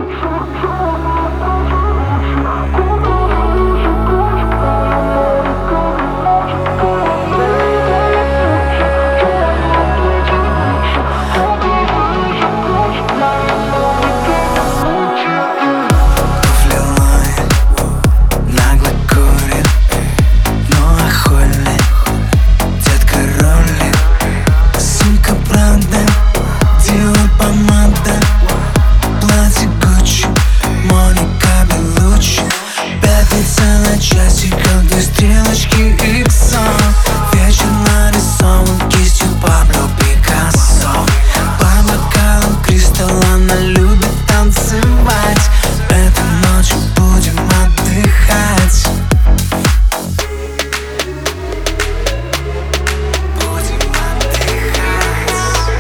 Стрелочки икса, вечер нарисован кистью Пабло Пикассо. По бокалам кристалл она любит танцевать. Этой ночью будем отдыхать. Будем отдыхать.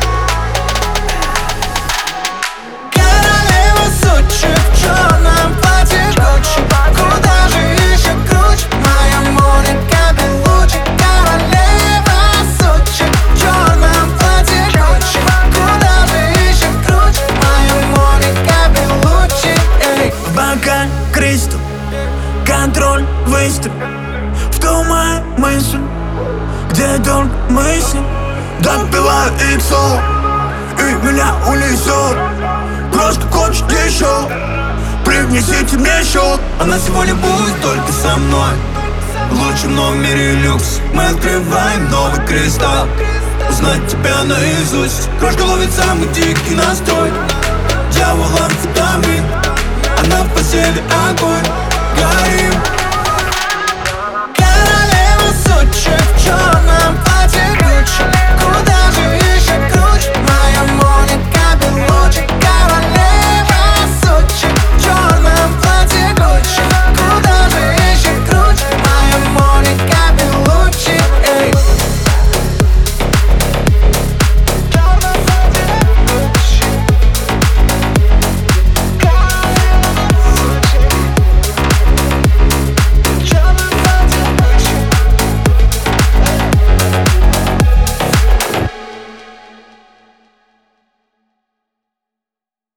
Королева Сочи в черном платье Гуччи. Куда же еще круче? Моя Моника Беллуччи. Королева Сочи в черном платье Гуччи. Куда же еще круче? Моя Моника Беллуччи. Бокал кристалл, контроль, выстрел. В том моя мысль, где только мысли. Допиваю иксо, и меня унесет. Просто хочет еще, принесите мне счет. Она сегодня будет только со мной. В лучшем номере люкс мы открываем новый кристалл. Узнать тебя наизусть. Крошка ловит самый дикий настрой. Дьявол амфетамин, она в постели огонь. Горим. Королева Сочи в черном платье Гуччи.